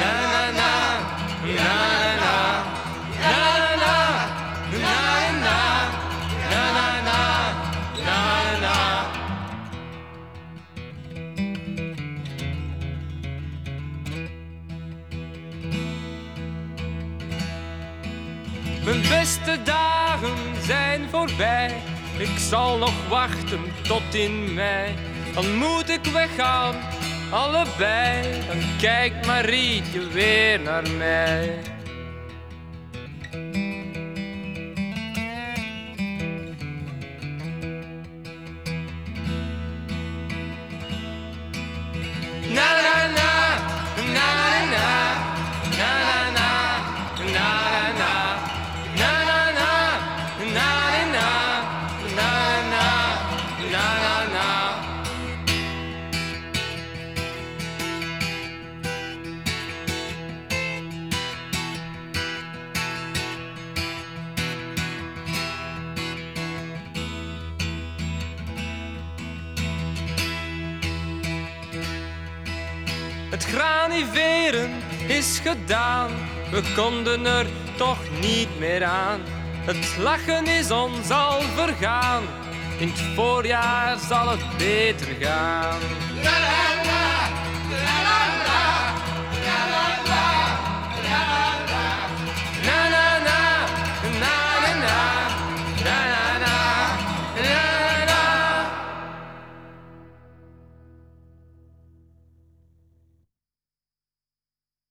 Mijn beste dagen zijn voorbij. Ik zal nog wachten tot in mei. Dan moet ik weggaan, allebei. Dan kijkt Marietje weer naar mij. Na na na, na na na, na na na. Het graniveren is gedaan, we konden er toch niet meer aan. Het lachen is ons al vergaan, in het voorjaar zal het beter gaan.